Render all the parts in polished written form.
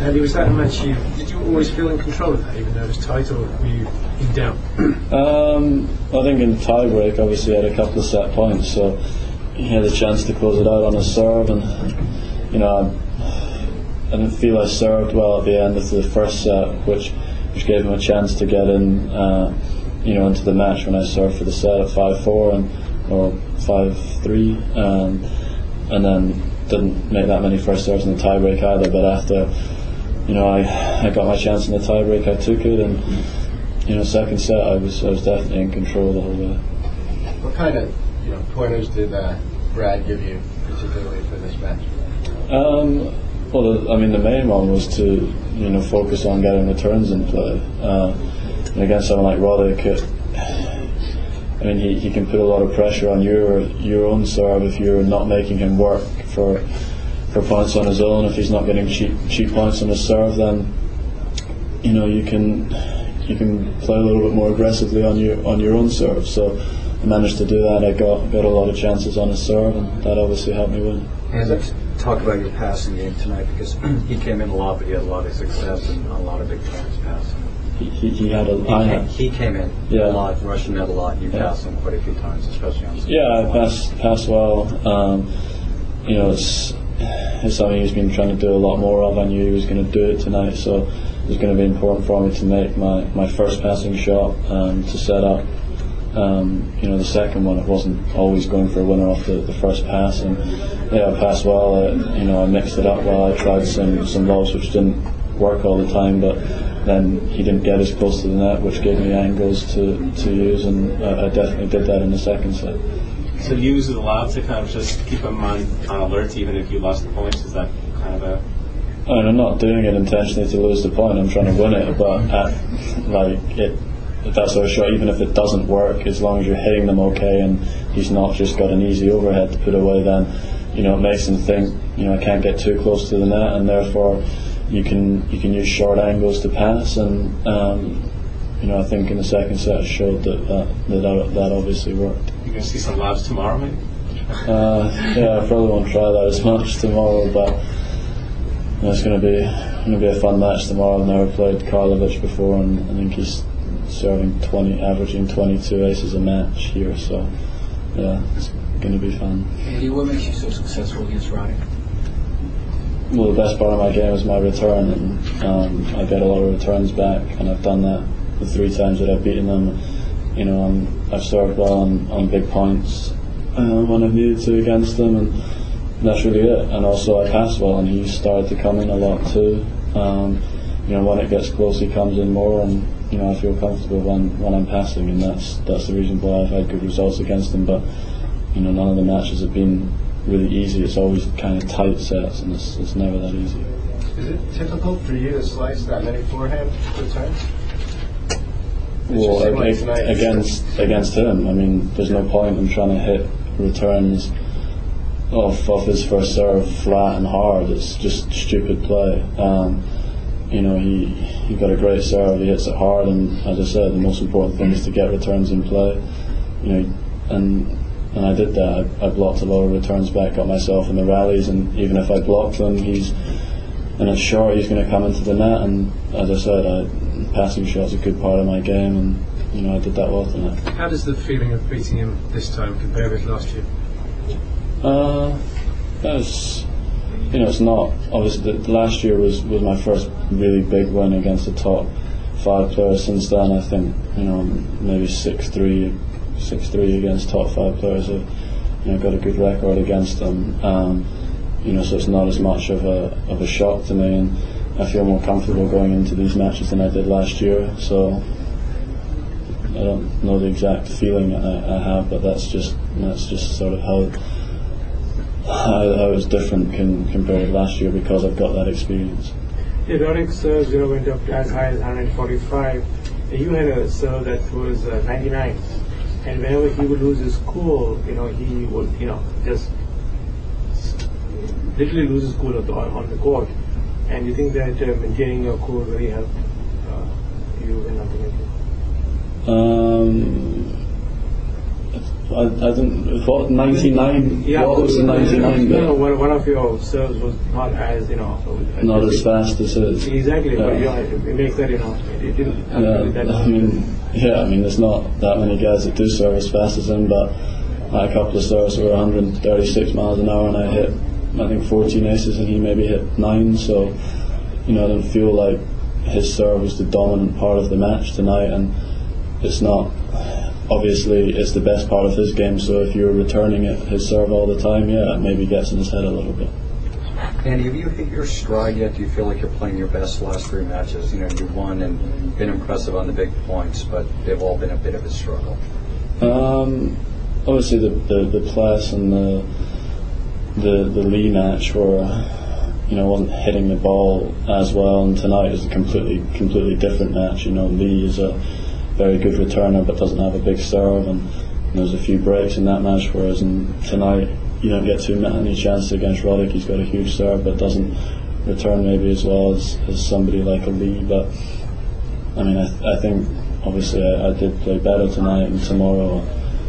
Andy, was that a match did you always feel in control of that, even though it was tight, or were you in doubt? I think in tie-break, obviously, he had a couple of set points, so he had a chance to close it out on his serve, and I didn't feel I served well at the end of the first set, which gave him a chance to get in, into the match when I served for the set at 5-4 or 5-3, and then didn't make that many first serves in the tie-break either. But after, I got my chance in the tie-break, I took it, and second set I was definitely in control the whole way. What kind of pointers did Brad give you particularly for this match? Well, the main one was to focus on getting returns in play. And against someone like Roddick, he can put a lot of pressure on your own serve if you're not making him work for points on his own. If he's not getting cheap points on his serve, then you can play a little bit more aggressively on your own serve. So I managed to do that. I got a lot of chances on his serve, and that obviously helped me win. And let's talk about your passing game tonight, because he came in a lot, but he had a lot of success and a lot of big times passing. He came in a lot, rushing net a lot. You passed him quite a few times, especially on the I passed well. It's something he's been trying to do a lot more of. I knew he was going to do it tonight, so it was going to be important for me to make my first passing shot to set up. The second one, it wasn't always going for a winner off the first pass, and I passed well. I mixed it up well. I tried some lobs which didn't work all the time, but then he didn't get as close to the net, which gave me angles to use, and I definitely did that in the second set. So you use it a lot to kind of just keep him on alert, even if you lost the points? Is that kind of a... I'm not doing it intentionally to lose the point. I'm trying to win it, but that sort of shot, even if it doesn't work, as long as you're hitting them okay and he's not just got an easy overhead to put away, then it makes him think I can't get too close to the net, and therefore you can use short angles to pass, and I think in the second set it showed that obviously worked. You're going to see some lobs tomorrow, maybe? I probably won't try that as much tomorrow, but it's going to be a fun match tomorrow. I've never played Karlovic before, and I think he's serving averaging 22 aces a match here, so it's going to be fun. Andy, what makes you so successful against Roddick? Well, the best part of my game is my return, and I get a lot of returns back, and I've done that the 3 times that I've beaten them. I've served well on big points when I've needed to against them, and that's really it. And also I pass well, and he's started to come in a lot too. When it gets close, he comes in more, and I feel comfortable when I'm passing, and that's the reason why I've had good results against him. But none of the matches have been really easy. It's always kind of tight sets, and it's never that easy. Is it difficult for you to slice that many forehand returns? Well, against him, there's no point in trying to hit returns off his first serve flat and hard. It's just stupid play. He got a great serve. He hits it hard, and as I said, the most important thing is to get returns in play. And I did that. I blocked a lot of returns back, got myself in the rallies, and even if I blocked them, and it's short, he's going to come into the net. And as I said, passing shots a good part of my game, and I did that well tonight. How does the feeling of beating him this time compare with last year? It's not obviously. Last year was my first really big win against the top 5 players. Since then, I think maybe 6-3 against top 5 players. I've got a good record against them. So it's not as much of a shock to me, and I feel more comfortable going into these matches than I did last year. So I don't know the exact feeling I have, but that's just sort of how it was different compared to last year, because I've got that experience. Yeah, Roddick's serves went up as high as 145. You had a serve that was 99, and whenever he would lose his cool, he would just literally lose his cool on the court. And you think that maintaining your cool really helped you in ultimately? I didn't. What 99? Yeah, what was the 99 bit? No, one of your serves was not as Not as fast as his. Exactly, Yeah. but it makes that it didn't. I mean, there's not that many guys that do serve as fast as him, but I had a couple of serves were 136 miles an hour, and I hit, I think, 14 aces, and he maybe hit 9. So, I didn't feel like his serve was the dominant part of the match tonight, and it's not. Obviously, it's the best part of his game. So if you're returning it, his serve all the time, it maybe gets in his head a little bit. Andy, have you hit your stride yet? Do you feel like you're playing your best last 3 matches? You won and been impressive on the big points, but they've all been a bit of a struggle. Obviously, the Ples and the Lee match were, wasn't hitting the ball as well, and tonight is a completely different match. Lee is a very good returner but doesn't have a big serve, and there's a few breaks in that match, whereas tonight you don't get too many chances against Roddick. He's got a huge serve but doesn't return maybe as well as somebody like a Lee. But I mean, I think obviously I did play better tonight, and tomorrow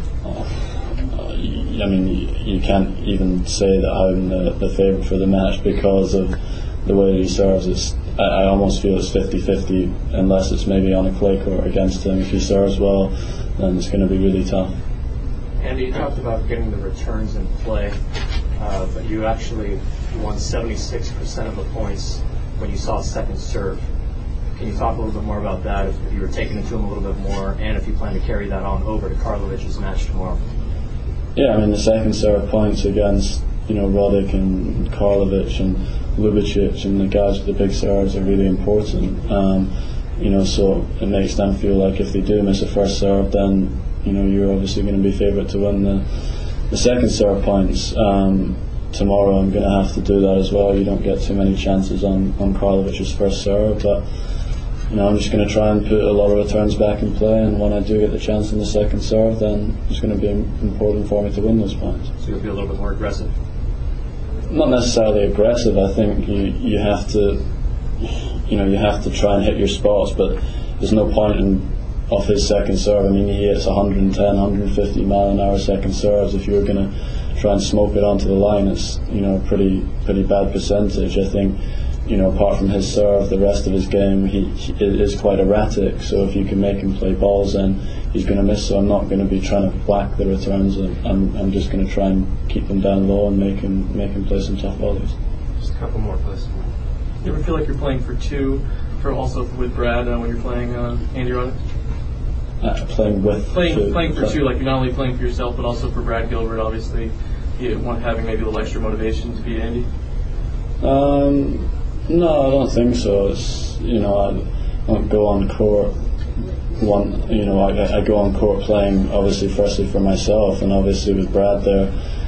I mean, you can't even say that I'm the favourite for the match because of the way he serves. I almost feel it's 50-50 unless it's maybe on a clay court against him. If he serves well, then it's going to be really tough. Andy, you talked about getting the returns in play, but you actually won 76% of the points when you saw second serve. Can you talk a little bit more about that, if you were taking it to him a little bit more, and if you plan to carry that on over to Karlovic's match tomorrow? Yeah, I mean, the second serve points against Roddick and Karlovic and Lubicic and the guys with the big serves are really important. So it makes them feel like if they do miss a first serve, then you're obviously going to be favourite to win the second serve points. Tomorrow I'm going to have to do that as well. You don't get too many chances on Karlovic's first serve, but I'm just going to try and put a lot of returns back in play, and when I do get the chance in the second serve, then it's going to be important for me to win those points. So you'll be a little bit more aggressive? Not necessarily aggressive. I think you have to you have to try and hit your spots, but there's no point off his second serve. I mean, he hits 110, 150 mile an hour second serves. If you're going to try and smoke it onto the line, it's a pretty bad percentage. I think apart from his serve, the rest of his game he is quite erratic. So if you can make him play balls, then he's going to miss. So I'm not going to be trying to whack the returns. I'm just going to try and keep them down low and make him play some tough volleys. Just a couple more, please. You ever feel like you're playing for two, also with Brad when you're playing Andy Roddick? Playing for two, like you're not only playing for yourself but also for Brad Gilbert. Obviously, having maybe a little extra motivation to beat Andy. No, I don't think so. It's I don't go on court. I go on court playing obviously firstly for myself, and obviously with Brad there,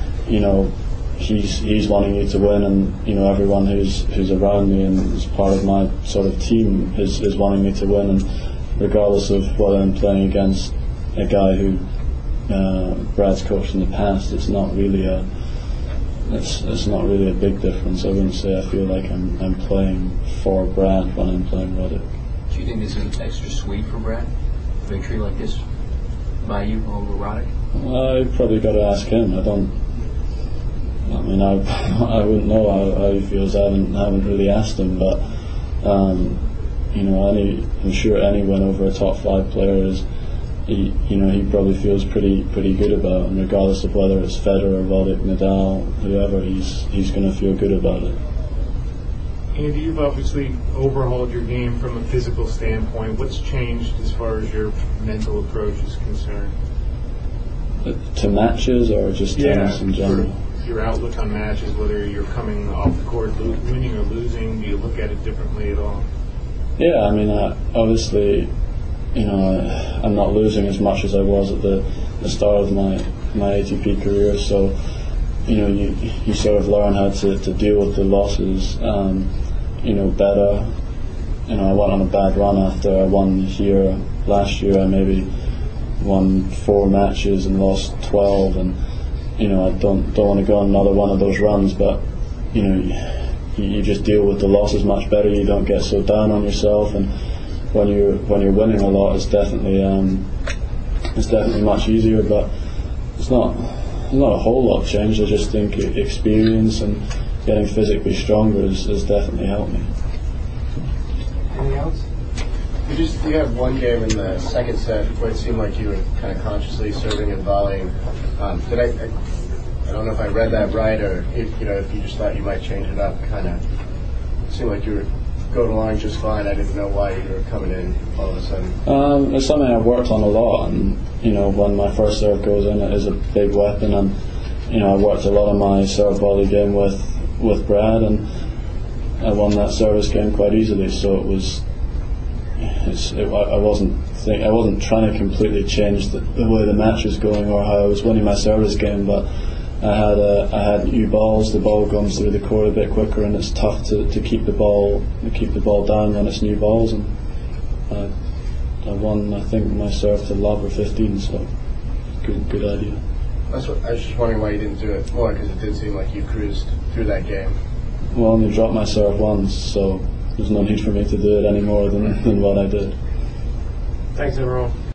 he's wanting you to win, and everyone who's around me and is part of my sort of team is wanting me to win, and regardless of whether I'm playing against a guy who Brad's coached in the past, it's not really a big difference. I wouldn't say I feel like I'm playing for Brad when I'm playing Roddick. Do you think this is extra sweet for Brad? A victory like this by you over Roddick? I probably got to ask him. I wouldn't know how he feels. I haven't really asked him, but I'm sure any win over a top 5 player is. He probably feels pretty good about it, and regardless of whether it's Federer, Roddick, Nadal, whoever, he's going to feel good about it. Andy, you've obviously overhauled your game from a physical standpoint. What's changed as far as your mental approach is concerned? To matches or just tennis in general? Your outlook on matches, whether you're coming off the court winning or losing, do you look at it differently at all? Yeah, I mean, obviously, I'm not losing as much as I was at the start of my ATP career, so you sort of learn how to deal with the losses better. I went on a bad run after I won here last year. I maybe won 4 matches and lost 12, and I don't want to go on another one of those runs, but you just deal with the losses much better. You don't get so down on yourself, and when you're winning a lot, it's definitely much easier. But It's not a whole lot changed. I just think experience and getting physically stronger has definitely helped me. Anything else? You had one game in the second set where it seemed like you were kind of consciously serving and volleying. I don't know if I read that right, or if you just thought you might change it up. Kind of seemed like you were going along just fine. I didn't know why you were coming in all of a sudden. It's something I've worked on a lot, and when my first serve goes in, it is a big weapon, and I worked a lot on my serve volley game with Brad, and I won that service game quite easily. So I wasn't trying to completely change the way the match was going or how I was winning my service game, but I had new balls. The ball comes through the court a bit quicker, and it's tough to keep the ball down when it's new balls. And I won, I think, my serve to lob or 15. So good idea. I was just wondering why you didn't do it more, because it did seem like you cruised through that game. Well, I only dropped my serve once, so there's no need for me to do it any more than what I did. Thanks, everyone.